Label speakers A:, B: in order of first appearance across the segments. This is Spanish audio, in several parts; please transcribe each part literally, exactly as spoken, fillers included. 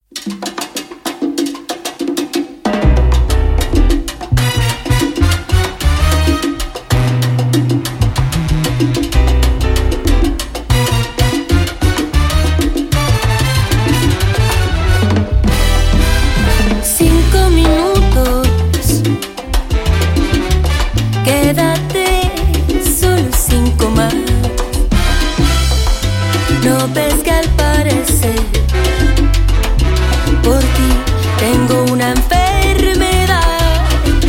A: No ves que al parecer por ti tengo una enfermedad.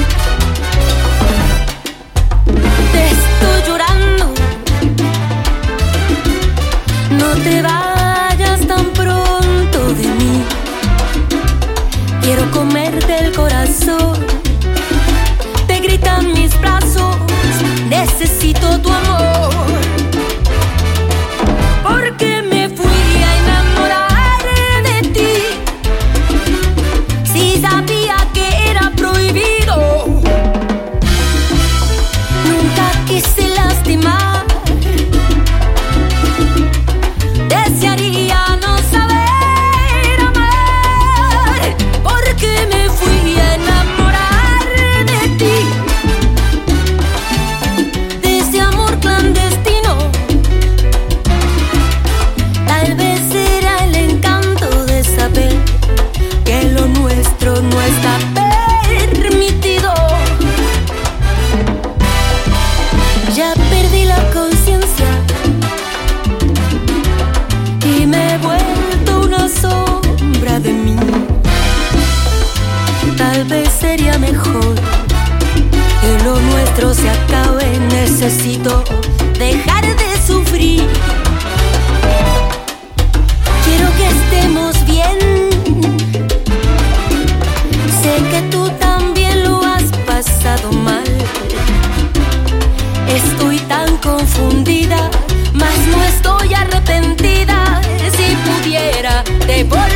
A: Te estoy llorando, no te vayas tan pronto de mí. Quiero comerte el corazón, te gritan mis brazos, necesito tu amor. Porque me fui a enamorar de ti, si sabía que era prohibido. Nunca quise lastimar, desearía no saber amar. Porque me fui a enamorar de ti, de ese amor clandestino. Tal vez será el encanto de saber que lo nuestro no está permitido. Ya perdí la conciencia y me he vuelto una sombra de mí. Tal vez sería mejor que lo nuestro se acabe. Necesito dejar de sufrir. Quiero que estemos bien. Sé que tú también lo has pasado mal. Estoy tan confundida, mas no estoy arrepentida. Si pudiera, te voy